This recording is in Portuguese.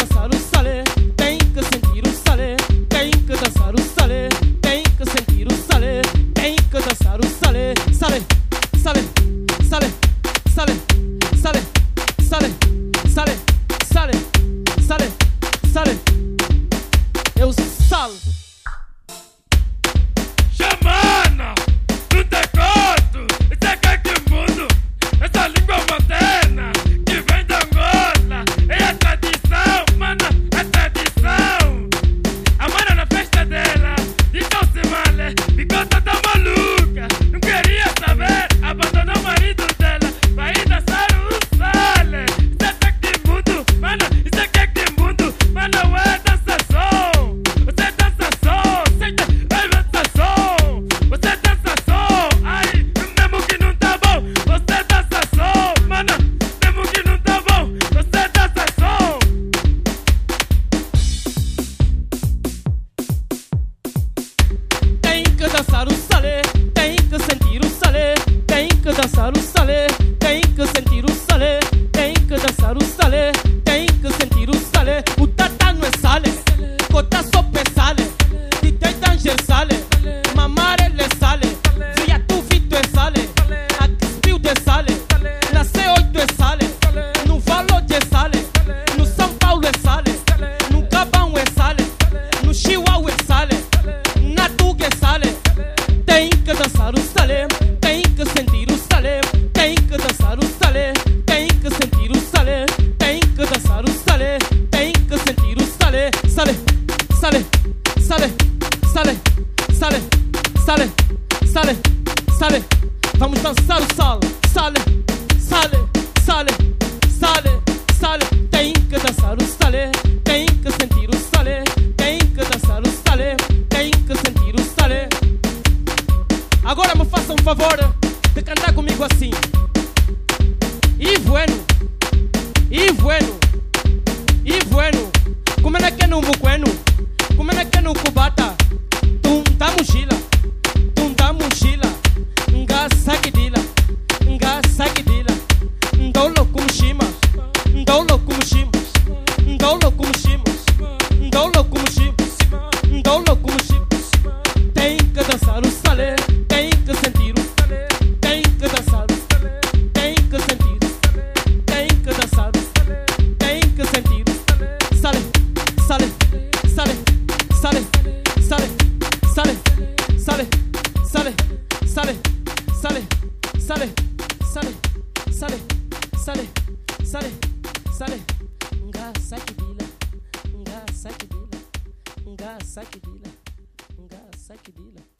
dançar o salé, tem que sentir o salé, tem que dançar o salé, tem que sentir o salé, tem que dançar o salé, salé, salé, salé, salé, salé, salé, salé, salé, salé, salé. Eu salo. Xamana, no decoto, isso é que mundo, essa língua moderna que vem da Angola, é a tradição, mana, é tradição. A mana na festa dela, de calça male, bigota tá maluca, não queria saber, abandonou o marido dela, vai ir dançar o sale. Isso é que mundo, mana, isso é que mundo, mana, é dançação, você dança só, senta, vai dança só, você dança só, ai, mesmo que não tá bom, você dança só, mana, mesmo que não tá bom, você dança só. Tem que dançar o salé, tem que sentir o salé, tem que dançar o salé, tem que sentir o salé, tem que dançar o salé, tem que sentir o salé. O tata não é salé, cota sopa é salé, DJ Danger salé, mamar ele é salé, via tu vito é salé, a Spilt é salé, na C8 é salé, no Valode é salé, no São Paulo é salé, no Gabão é salé, no Chihuahua é salé, na Tuga é salé. Tem que dançar o salé, tem que sentir o salé, tem que dançar o salé, tem que sentir o salé, tem que dançar o salé, tem que sentir o salé, salé, salé, salé, salé, salé, salé, salé, salé. Vamos dançar o salé, salé, salé, salé, salé, salé. Tem que dançar o salé, tem que sentir o salé, tem que dançar o salé, tem que sentir o salé. Agora me faça um favor de cantar comigo assim. E bueno, e bueno, e bueno. Como é que no buqueno, como é que no cubata. Tum da mochila, nga sakidila, nga sakidila. Ndolo kumshima, ndolo kumshima, ndolo kumshima, ndolo kumshima, ndolo kumshima. Tem que dançar o salé, tem que sentir o salé, tem que dançar o salé, tem que sentir o salé, tem que dançar o salé, tem que sentir o salé, salé, salé, salé, salé, salé, salé, salé, salé, salé, salé, salé, salé, salé, salé, salé. Nga sakidila, nga sakidila, nga sakidila, nga sakidila.